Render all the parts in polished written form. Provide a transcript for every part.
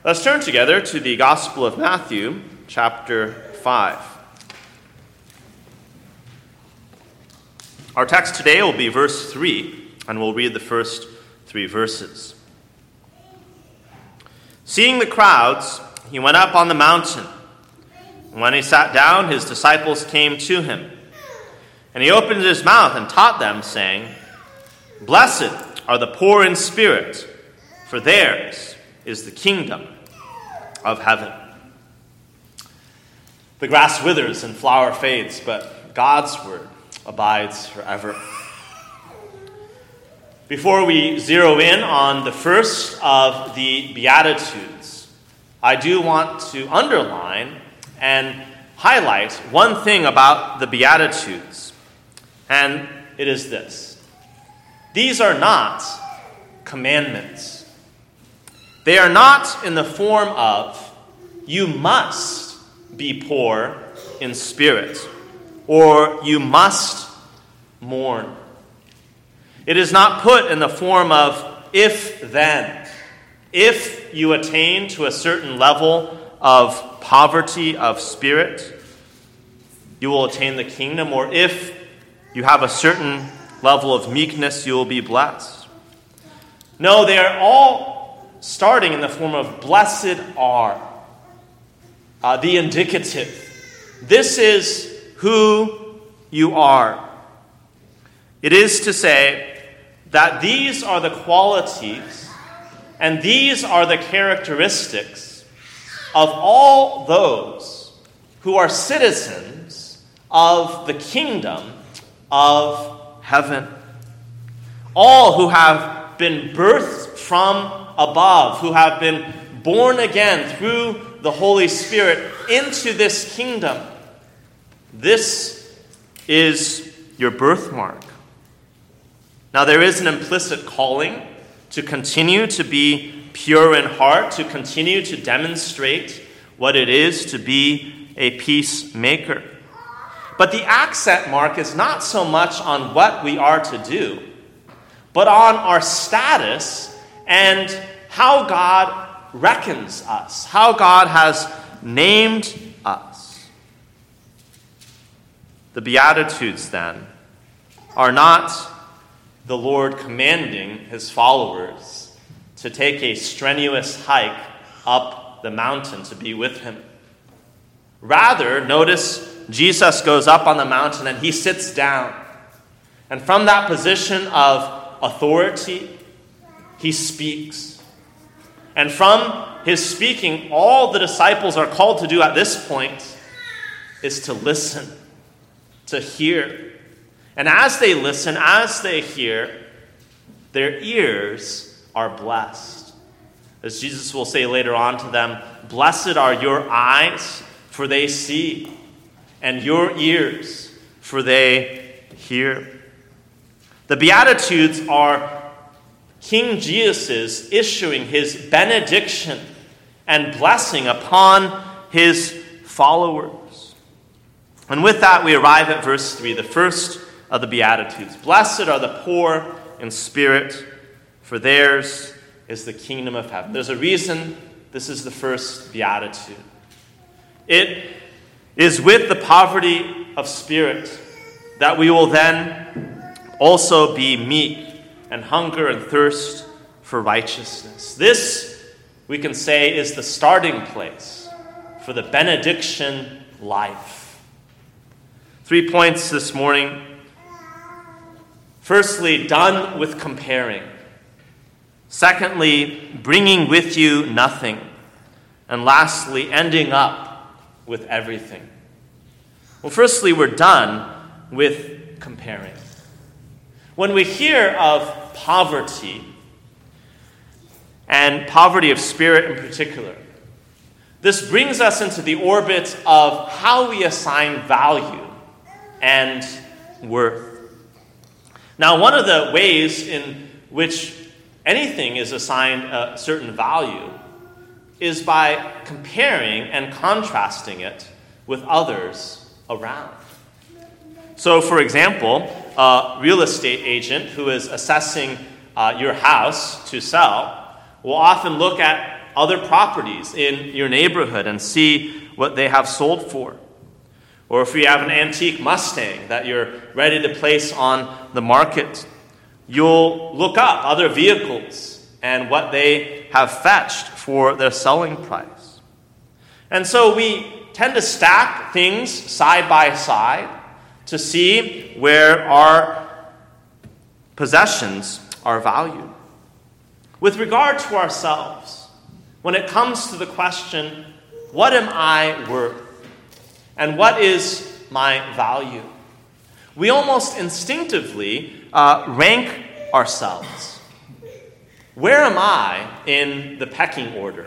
Let's turn together to the Gospel of Matthew, chapter 5. Our text today will be verse 3, and we'll read the first 3 verses. Seeing the crowds, he went up on the mountain. And when he sat down, his disciples came to him. And he opened his mouth and taught them, saying, "Blessed are the poor in spirit, for theirs is the kingdom of heaven." The grass withers and flower fades, but God's word abides forever. Before we zero in on the first of the Beatitudes, I do want to underline and highlight one thing about the Beatitudes, and it is this. These are not commandments. They are not in the form of, you must be poor in spirit, or you must mourn. It is not put in the form of if then. If you attain to a certain level of poverty of spirit, you will attain the kingdom, or if you have a certain level of meekness, you will be blessed. No, they are all starting in the form of blessed are, the indicative. This is who you are. It is to say that these are the qualities and these are the characteristics of all those who are citizens of the kingdom of heaven. All who have been birthed from above, who have been born again through the Holy Spirit into this kingdom. This is your birthmark. Now, there is an implicit calling to continue to be pure in heart, to continue to demonstrate what it is to be a peacemaker. But the accent mark is not so much on what we are to do, but on our status and how God reckons us, how God has named us. The Beatitudes, then, are not the Lord commanding his followers to take a strenuous hike up the mountain to be with him. Rather, notice Jesus goes up on the mountain and he sits down. And from that position of authority, he speaks. And from his speaking, all the disciples are called to do at this point is to listen, to hear. And as they listen, as they hear, their ears are blessed. As Jesus will say later on to them, "Blessed are your eyes, for they see, and your ears, for they hear." The Beatitudes are King Jesus issuing his benediction and blessing upon his followers. And with that, we arrive at verse 3, the first of the Beatitudes. Blessed are the poor in spirit, for theirs is the kingdom of heaven. There's a reason this is the first Beatitude. It is with the poverty of spirit that we will then also be meek and hunger and thirst for righteousness. This, we can say, is the starting place for the benediction life. 3 points this morning. Firstly, done with comparing. Secondly, bringing with you nothing. And lastly, ending up with everything. Well, firstly, we're done with comparing. When we hear of poverty, and poverty of spirit in particular, this brings us into the orbit of how we assign value and worth. Now, one of the ways in which anything is assigned a certain value is by comparing and contrasting it with others around. So, for example, a real estate agent who is assessing your house to sell will often look at other properties in your neighborhood and see what they have sold for. Or if you have an antique Mustang that you're ready to place on the market, you'll look up other vehicles and what they have fetched for their selling price. And so we tend to stack things side by side to see where our possessions are valued. With regard to ourselves, when it comes to the question, what am I worth? And what is my value? We almost instinctively rank ourselves. Where am I in the pecking order?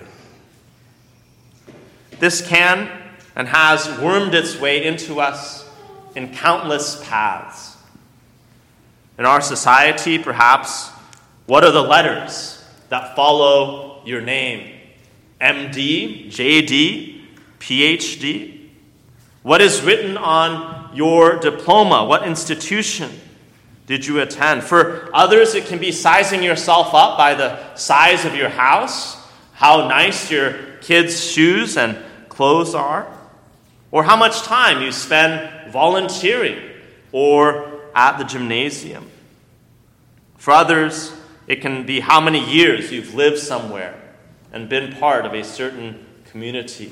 This can and has wormed its way into us in countless paths. In our society, perhaps, what are the letters that follow your name? MD, JD, PhD? What is written on your diploma? What institution did you attend? For others, it can be sizing yourself up by the size of your house, how nice your kids' shoes and clothes are, or how much time you spend volunteering or at the gymnasium. For others, it can be how many years you've lived somewhere and been part of a certain community.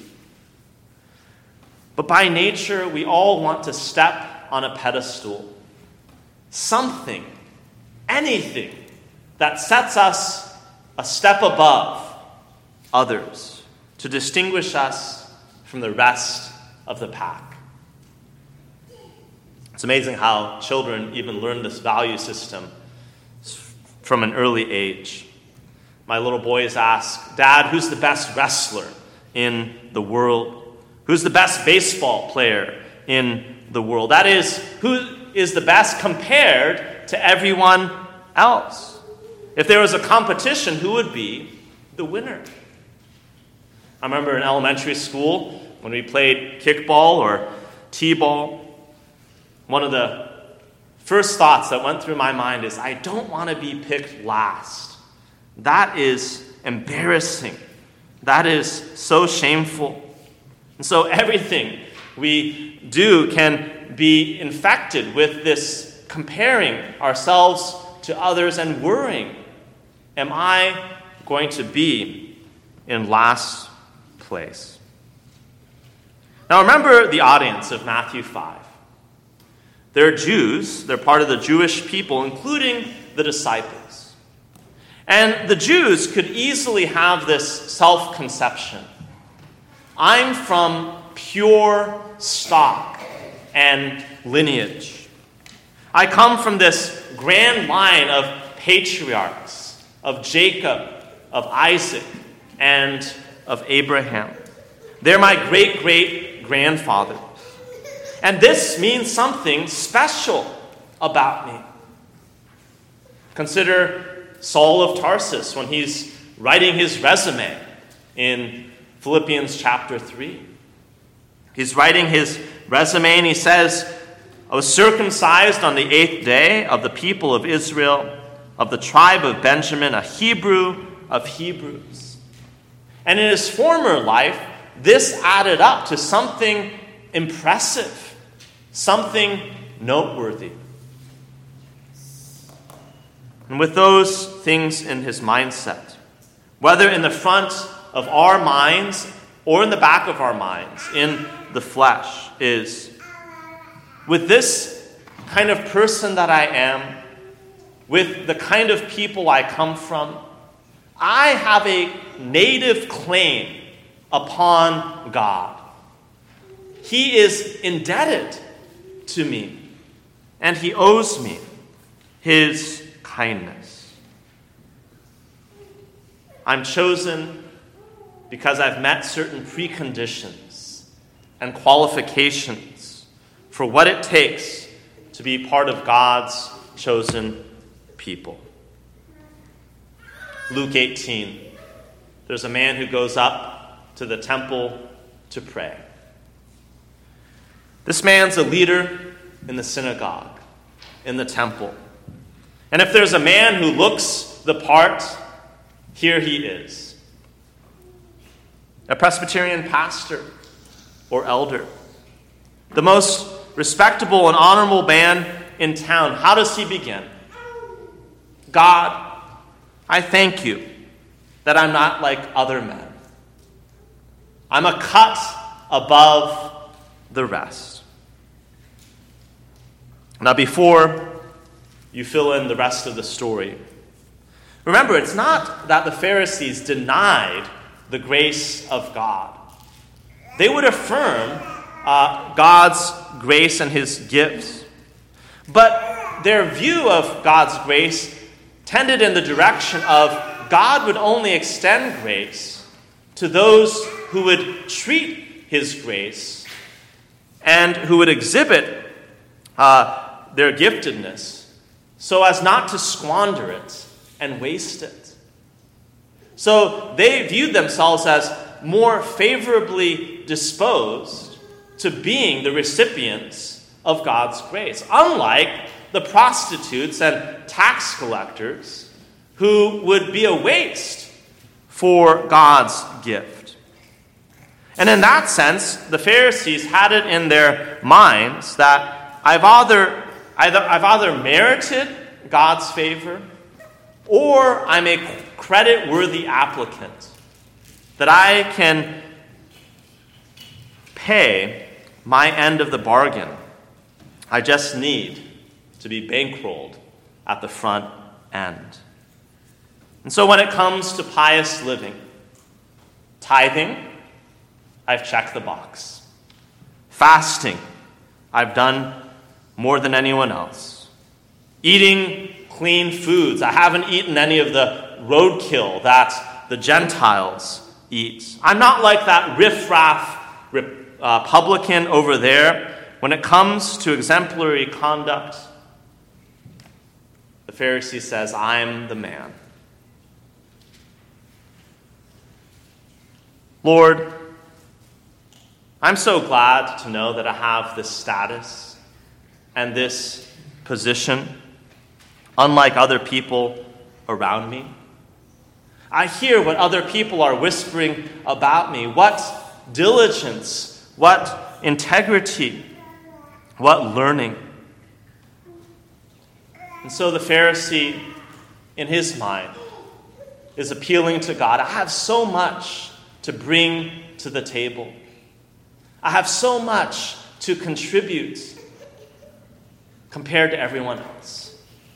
But by nature, we all want to step on a pedestal. Something, anything that sets us a step above others to distinguish us from the rest of the pack. It's amazing how children even learn this value system from an early age. My little boys ask, Dad, who's the best wrestler in the world? Who's the best baseball player in the world? That is, who is the best compared to everyone else? If there was a competition, who would be the winner? I remember in elementary school, when we played kickball or t-ball, one of the first thoughts that went through my mind is, I don't want to be picked last. That is embarrassing. That is so shameful. And so everything we do can be infected with this comparing ourselves to others and worrying, am I going to be in last place? Now remember the audience of Matthew 5. They're Jews. They're part of the Jewish people, including the disciples. And the Jews could easily have this self-conception. I'm from pure stock and lineage. I come from this grand line of patriarchs, of Jacob, of Isaac, and of Abraham. They're my great-great-grandfather. And this means something special about me. Consider Saul of Tarsus when he's writing his resume in Philippians chapter 3. He's writing his resume and he says, I was circumcised on the 8th day of the people of Israel, of the tribe of Benjamin, a Hebrew of Hebrews. And in his former life, this added up to something impressive, something noteworthy. And with those things in his mindset, whether in the front of our minds or in the back of our minds, in the flesh, is, with this kind of person that I am, with the kind of people I come from, I have a native claim upon God. He is indebted to me, and he owes me his kindness. I'm chosen because I've met certain preconditions and qualifications for what it takes to be part of God's chosen people. Luke 18, there's a man who goes up to the temple to pray. This man's a leader in the synagogue, in the temple. And if there's a man who looks the part, here he is. a Presbyterian pastor or elder, the most respectable and honorable man in town. How does he begin? God, I thank you that I'm not like other men. I'm a cut above the rest. Now, before you fill in the rest of the story, remember, it's not that the Pharisees denied the grace of God. They would affirm God's grace and his gifts. But their view of God's grace tended in the direction of God would only extend grace to those who would treat his grace and who would exhibit their giftedness so as not to squander it and waste it. So they viewed themselves as more favorably disposed to being the recipients of God's grace, unlike the prostitutes and tax collectors who would be a waste for God's gift. And in that sense, the Pharisees had it in their minds that I've either merited God's favor, or I'm a credit-worthy applicant, that I can pay my end of the bargain. I just need to be bankrolled at the front end. And so when it comes to pious living, tithing, I've checked the box. Fasting, I've done more than anyone else. Eating clean foods, I haven't eaten any of the roadkill that the Gentiles eat. I'm not like that riffraff publican over there. When it comes to exemplary conduct, the Pharisee says, I'm the man. Lord, I'm so glad to know that I have this status and this position, unlike other people around me. I hear what other people are whispering about me. What diligence, what integrity, what learning. And so the Pharisee, in his mind, is appealing to God. I have so much to bring to the table. I have so much to contribute compared to everyone else.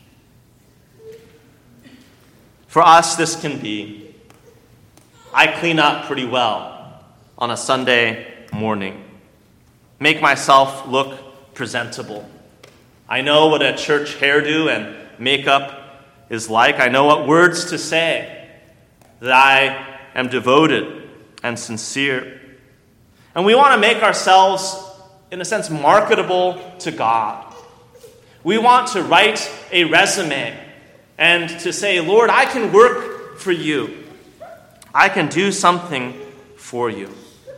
For us, this can be, I clean up pretty well on a Sunday morning, make myself look presentable. I know what a church hairdo and makeup is like. I know what words to say, that I am devoted and sincere. And we want to make ourselves, in a sense, marketable to God. We want to write a resume and to say, Lord, I can work for you. I can do something for you.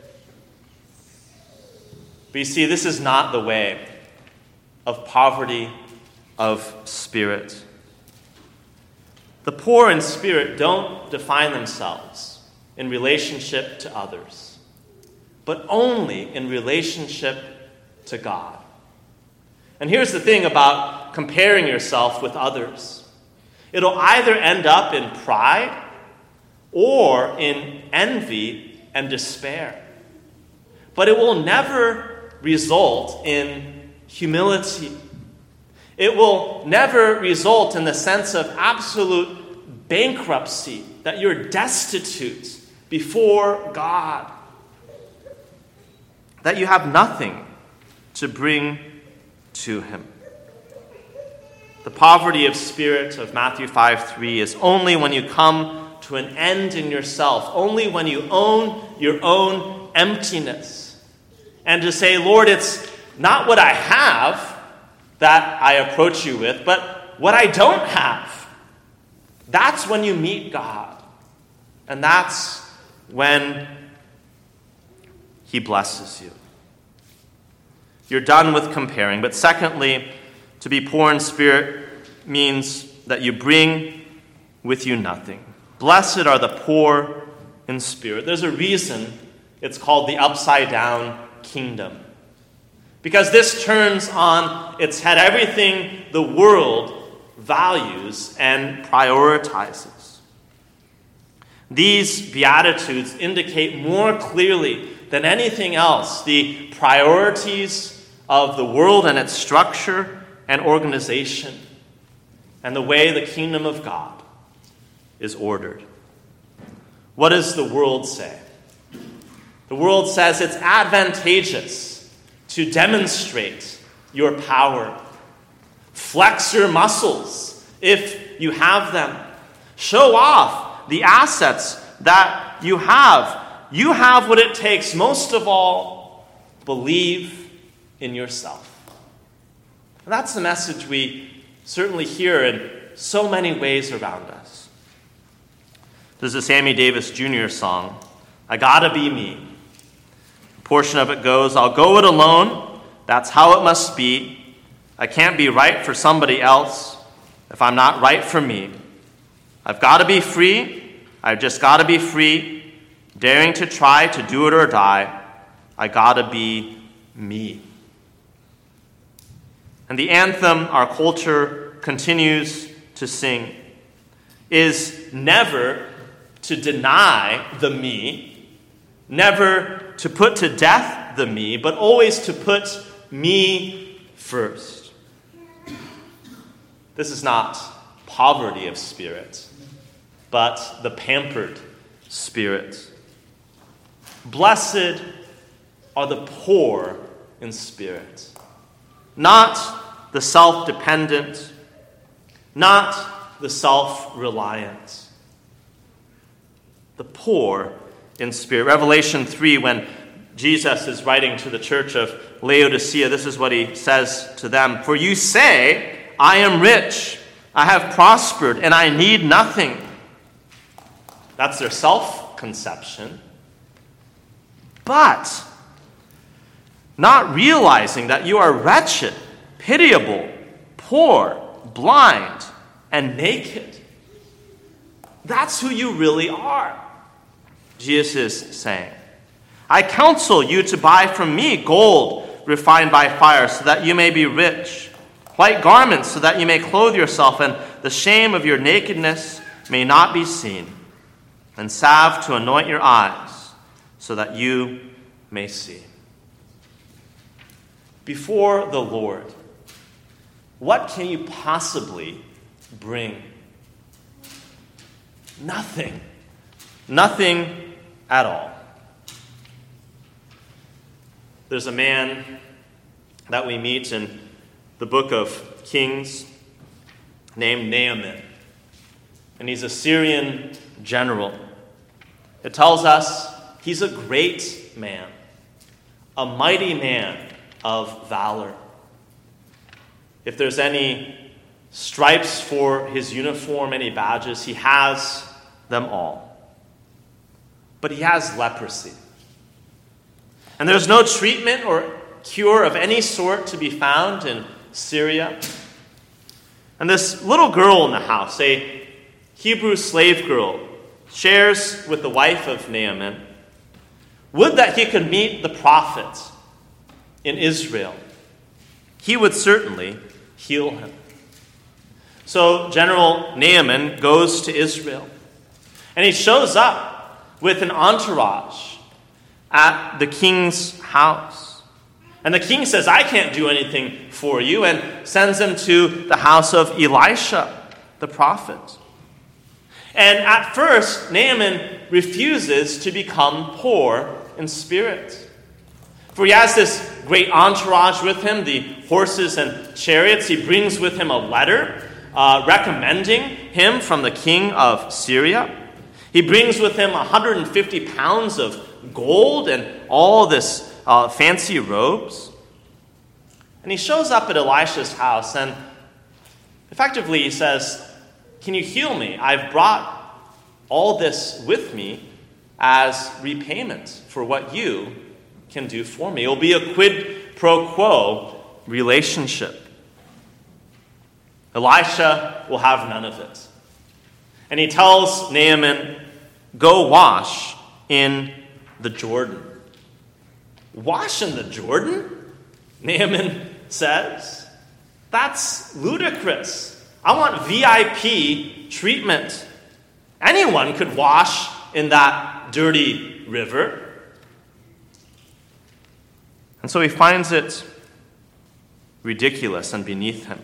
But you see, this is not the way of poverty of spirit. The poor in spirit don't define themselves in relationship to others, but only in relationship to God. And here's the thing about comparing yourself with others. It'll either end up in pride or in envy and despair. But it will never result in humility. It will never result in the sense of absolute bankruptcy, that you're destitute before God, that you have nothing to bring to him. The poverty of spirit of Matthew 5:3 is only when you come to an end in yourself, only when you own your own emptiness, and to say, Lord, it's not what I have that I approach you with, but what I don't have. That's when you meet God. And that's when he blesses you. You're done with comparing. But secondly, to be poor in spirit means that you bring with you nothing. Blessed are the poor in spirit. There's a reason It's called the upside-down kingdom. Because this turns on its head everything the world values and prioritizes. These Beatitudes indicate more clearly than anything else the priorities of the world and its structure and organization, and the way the kingdom of God is ordered. What does the world say? The world says it's advantageous to demonstrate your power. Flex your muscles if you have them. Show off the assets that you have. You have what it takes. Most of all, believe in yourself. And that's the message we certainly hear in so many ways around us. There's a Sammy Davis Jr. song, I Gotta Be Me. A portion of it goes, I'll go it alone, that's how it must be. I can't be right for somebody else if I'm not right for me. I've got to be free. I've just got to be free. Daring to try to do it or die. I got to be me. And the anthem our culture continues to sing is never to deny the me, never to put to death the me, but always to put me first. This is not poverty of spirit, but the pampered spirit. Blessed are the poor in spirit, not the self-dependent, not the self-reliant. The poor in spirit. Revelation 3, when Jesus is writing to the church of Laodicea, this is what he says to them. For you say, I am rich, I have prospered, and I need nothing. That's their self-conception. But not realizing that you are wretched, pitiable, poor, blind, and naked. That's who you really are, Jesus is saying. I counsel you to buy from me gold refined by fire, so that you may be rich, white garments, so that you may clothe yourself, and the shame of your nakedness may not be seen, and salve to anoint your eyes, so that you may see. Before the Lord, what can you possibly bring? Nothing. Nothing at all. There's a man that we meet in the book of Kings named Naaman. And he's a Syrian general. It tells us he's a great man, a mighty man of valor. If there's any stripes for his uniform, any badges, he has them all. But he has leprosy. And there's no treatment or cure of any sort to be found in Syria. And this little girl in the house, a Hebrew slave girl, shares with the wife of Naaman, would that he could meet the prophet in Israel. He would certainly heal him. So General Naaman goes to Israel, and he shows up with an entourage at the king's house. And the king says, I can't do anything for you, and sends him to the house of Elisha, the prophet. And at first, Naaman refuses to become poor in spirit. For he has this great entourage with him, the horses and chariots. He brings with him a letter recommending him from the king of Syria. He brings with him 150 pounds of gold and all this fancy robes. And he shows up at Elisha's house, and effectively he says, can you heal me? I've brought all this with me as repayment for what you can do for me. It will be a quid pro quo relationship. Elisha will have none of it. And he tells Naaman, go wash in the Jordan. Wash in the Jordan? Naaman says. That's ludicrous. I want VIP treatment. Anyone could wash in that dirty river. And so he finds it ridiculous and beneath him.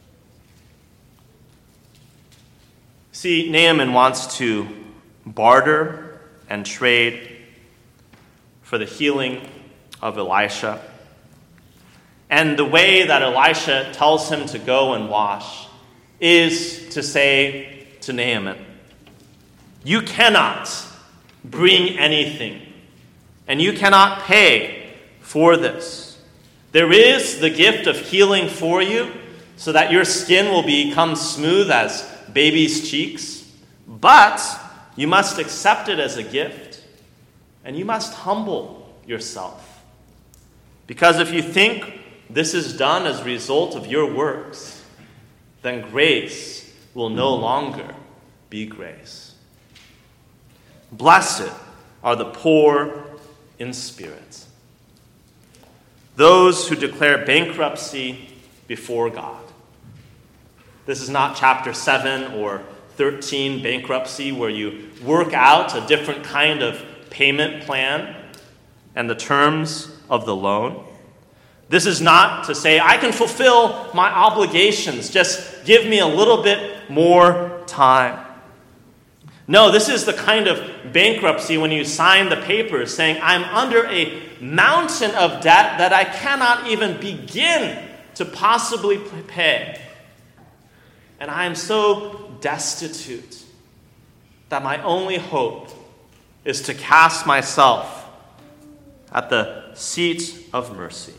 See, Naaman wants to barter and trade for the healing of Elisha. And the way that Elisha tells him to go and wash is to say to Naaman, you cannot bring anything, and you cannot pay for this. There is the gift of healing for you, so that your skin will become smooth as baby's cheeks, but you must accept it as a gift, and you must humble yourself. Because if you think this is done as a result of your works, then grace will no longer be grace. Blessed are the poor in spirit, those who declare bankruptcy before God. This is not chapter 7 or 13 bankruptcy where you work out a different kind of payment plan and the terms of the loan. This is not to say, I can fulfill my obligations, just give me a little bit more time. No, this is the kind of bankruptcy when you sign the papers saying, I'm under a mountain of debt that I cannot even begin to possibly pay. And I am so destitute that my only hope is to cast myself at the seat of mercy.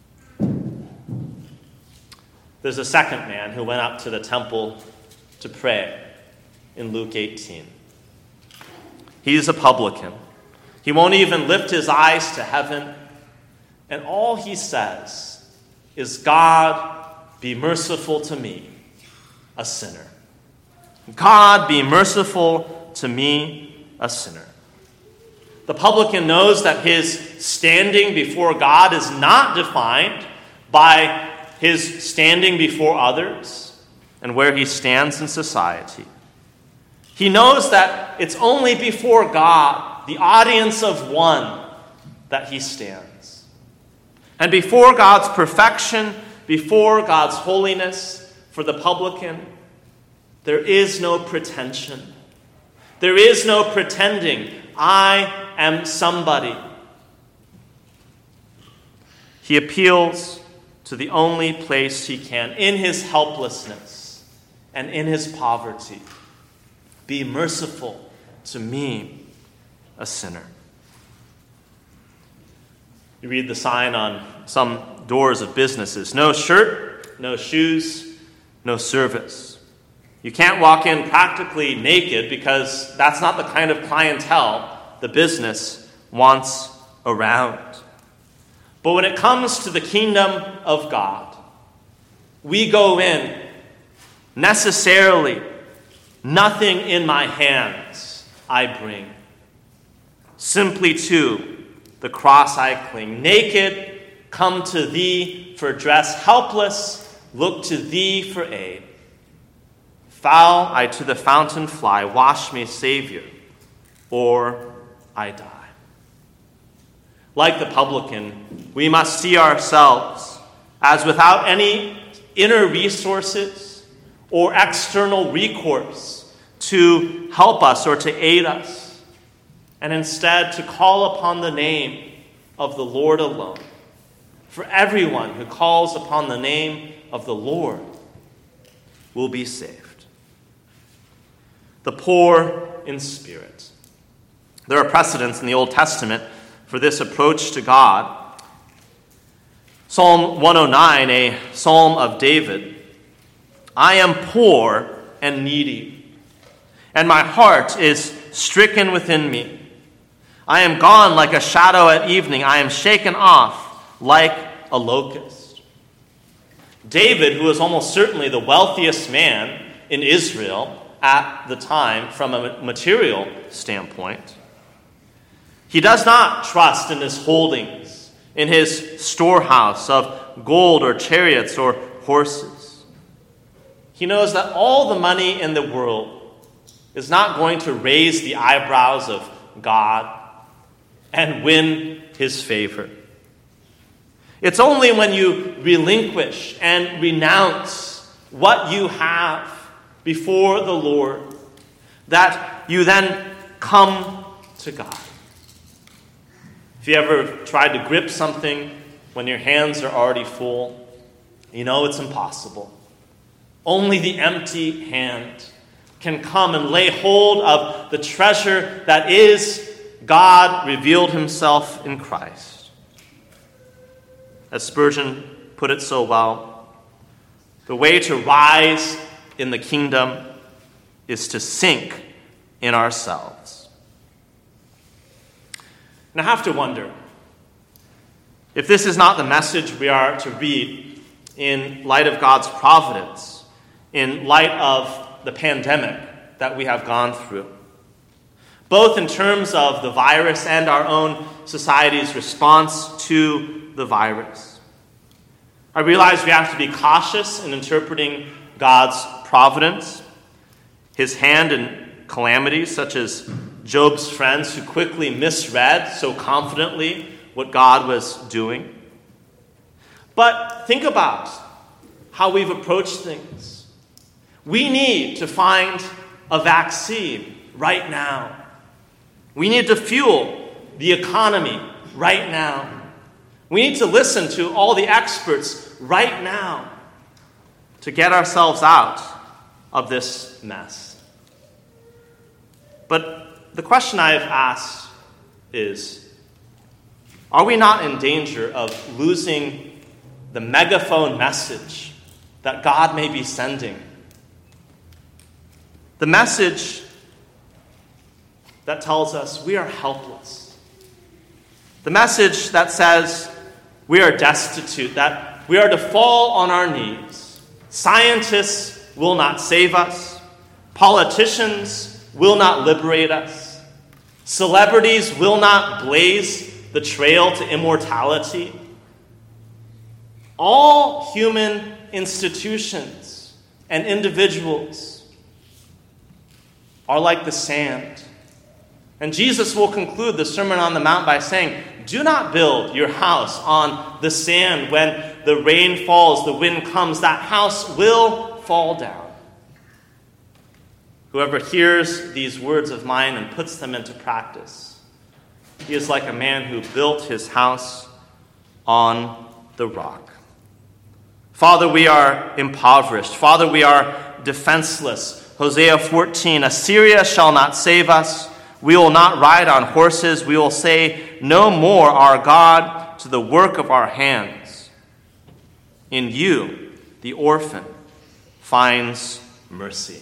There's a second man who went up to the temple to pray in Luke 18. He's a publican. He won't even lift his eyes to heaven. And all he says is, God, be merciful to me, a sinner. God, be merciful to me, a sinner. The publican knows that his standing before God is not defined by his standing before others and where he stands in society. He knows that it's only before God, the audience of one, that he stands. And before God's perfection, before God's holiness, for the publican, there is no pretension. There is no pretending, I am somebody. He appeals to the only place he can, in his helplessness and in his poverty. Be merciful to me, a sinner. You read the sign on some doors of businesses. No shirt, no shoes, no service. You can't walk in practically naked because that's not the kind of clientele the business wants around. But when it comes to the kingdom of God, we go in necessarily, nothing in my hands I bring. Simply to the cross I cling. Naked, come to thee for dress. Helpless, look to thee for aid. Foul, I to the fountain fly. Wash me, Savior, or I die. Like the publican, we must see ourselves as without any inner resources or external recourse to help us or to aid us, and instead to call upon the name of the Lord alone. For everyone who calls upon the name of the Lord will be saved. The poor in spirit. There are precedents in the Old Testament for this approach to God. Psalm 109, a psalm of David. I am poor and needy, and my heart is stricken within me. I am gone like a shadow at evening. I am shaken off like a locust. David, who was almost certainly the wealthiest man in Israel at the time from a material standpoint, He does not trust in his holdings, in his storehouse of gold or chariots or horses. He knows that all the money in the world is not going to raise the eyebrows of God and win his favor. It's only when you relinquish and renounce what you have before the Lord that you then come to God. If you ever tried to grip something when your hands are already full, you know it's impossible. Only the empty hand can come and lay hold of the treasure that is God revealed himself in Christ. As Spurgeon put it so well, the way to rise in the kingdom is to sink in ourselves. And I have to wonder if this is not the message we are to read in light of God's providence, in light of the pandemic that we have gone through, both in terms of the virus and our own society's response to the virus. I realize we have to be cautious in interpreting God's providence, his hand in calamities, such as Job's friends who quickly misread so confidently what God was doing. But think about how we've approached things. We need to find a vaccine right now. We need to fuel the economy right now. We need to listen to all the experts right now to get ourselves out of this mess. But the question I've asked is, are we not in danger of losing the megaphone message that God may be sending? The message that tells us we are helpless. The message that says we are destitute, that we are to fall on our knees. Scientists will not save us. Politicians will not liberate us. Celebrities will not blaze the trail to immortality. All human institutions and individuals are like the sand. And Jesus will conclude the Sermon on the Mount by saying, do not build your house on the sand. When the rain falls, the wind comes, that house will fall down. Whoever hears these words of mine and puts them into practice, he is like a man who built his house on the rock. Father, we are impoverished. Father, we are defenseless. Hosea 14, Assyria shall not save us. We will not ride on horses. We will say, no more our God to the work of our hands. In you, the orphan finds mercy.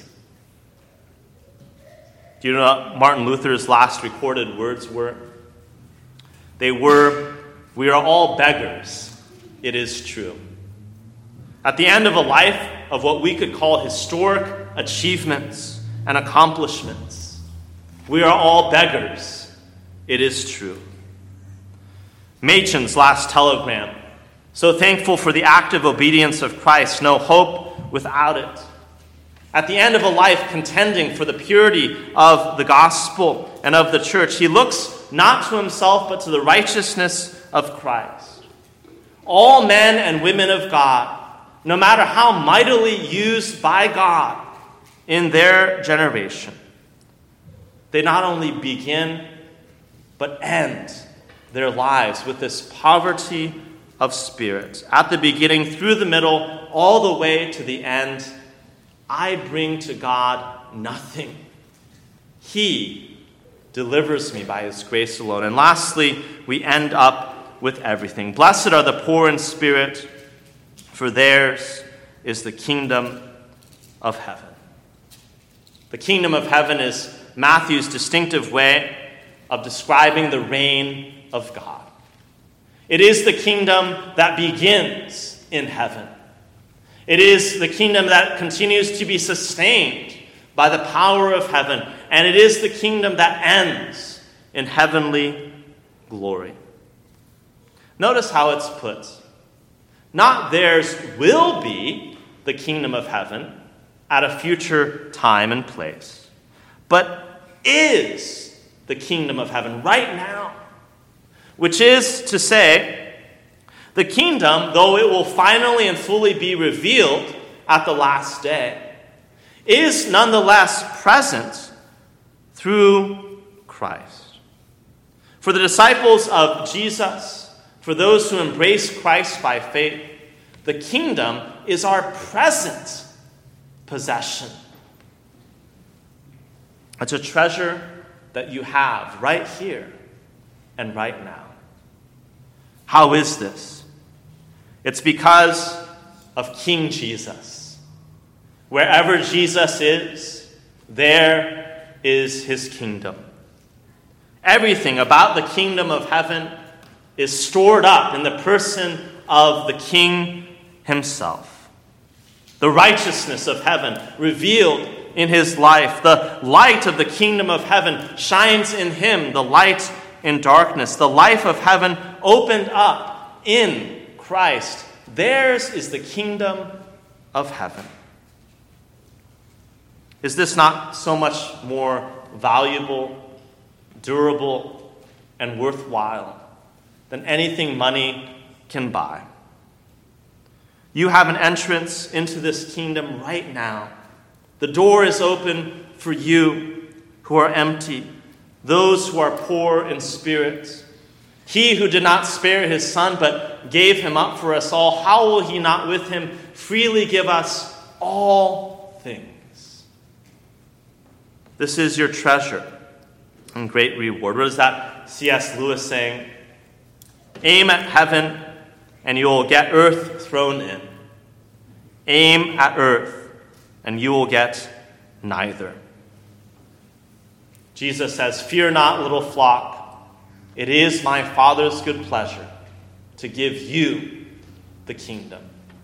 Do you know what Martin Luther's last recorded words were? They were, we are all beggars, it is true. At the end of a life of what we could call historic achievements and accomplishments, we are all beggars, it is true. Machen's last telegram, so thankful for the active obedience of Christ, no hope without it. At the end of a life contending for the purity of the gospel and of the church, he looks not to himself but to the righteousness of Christ. All men and women of God, no matter how mightily used by God in their generation, they not only begin but end their lives with this poverty of spirit. At the beginning, through the middle, all the way to the end, I bring to God nothing. He delivers me by his grace alone. And lastly, we end up with everything. Blessed are the poor in spirit, for theirs is the kingdom of heaven. The kingdom of heaven is Matthew's distinctive way of describing the reign of God. It is the kingdom that begins in heaven. It is the kingdom that continues to be sustained by the power of heaven. And it is the kingdom that ends in heavenly glory. Notice how it's put. Not theirs will be the kingdom of heaven at a future time and place, but is the kingdom of heaven right now. Which is to say, the kingdom, though it will finally and fully be revealed at the last day, is nonetheless present through Christ. For the disciples of Jesus, for those who embrace Christ by faith, the kingdom is our present possession. It's a treasure that you have right here and right now. How is this? It's because of King Jesus. Wherever Jesus is, there is his kingdom. Everything about the kingdom of heaven is stored up in the person of the King himself. The righteousness of heaven revealed in his life. The light of the kingdom of heaven shines in him, the light in darkness. The life of heaven opened up in Christ. Theirs is the kingdom of heaven. Is this not so much more valuable, durable, and worthwhile than anything money can buy? You have an entrance into this kingdom right now. The door is open for you who are empty, those who are poor in spirit. He who did not spare his son but gave him up for us all, how will he not with him freely give us all things? This is your treasure and great reward. What is that C.S. Lewis saying? Aim at heaven and you will get earth thrown in. Aim at earth and you will get neither. Jesus says, "Fear not, little flock. It is my Father's good pleasure to give you the kingdom."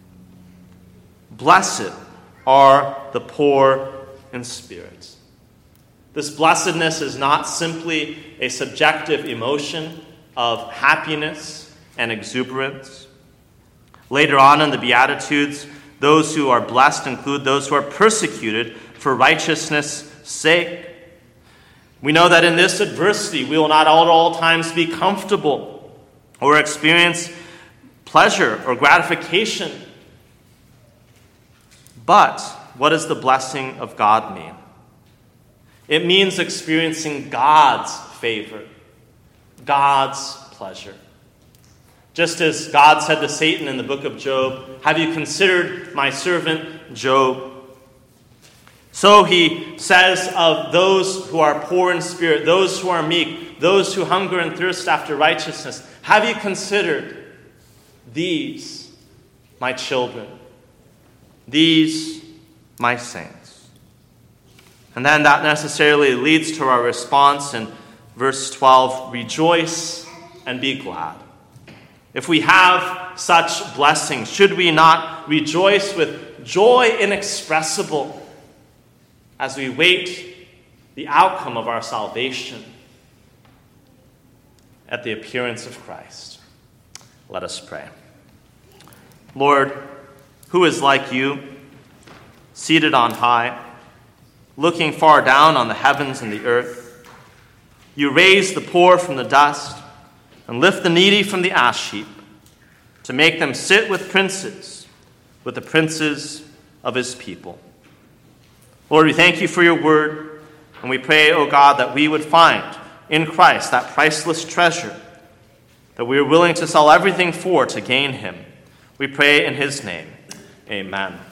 Blessed are the poor in spirit. This blessedness is not simply a subjective emotion of happiness and exuberance. Later on in the Beatitudes, those who are blessed include those who are persecuted for righteousness' sake. We know that in this adversity, we will not at all times be comfortable or experience pleasure or gratification. But what does the blessing of God mean? It means experiencing God's favor, God's pleasure. Just as God said to Satan in the book of Job, "Have you considered my servant Job?" So he says of those who are poor in spirit, those who are meek, those who hunger and thirst after righteousness, "Have you considered these, my children, these, my saints?" And then that necessarily leads to our response in verse 12, "Rejoice and be glad." If we have such blessings, should we not rejoice with joy inexpressible as we wait the outcome of our salvation at the appearance of Christ? Let us pray. Lord, who is like you, seated on high, looking far down on the heavens and the earth? You raise the poor from the dust and lift the needy from the ash heap to make them sit with the princes of his people. Lord, we thank you for your word, and we pray, O God, that we would find in Christ that priceless treasure that we are willing to sell everything for to gain him. We pray in his name. Amen.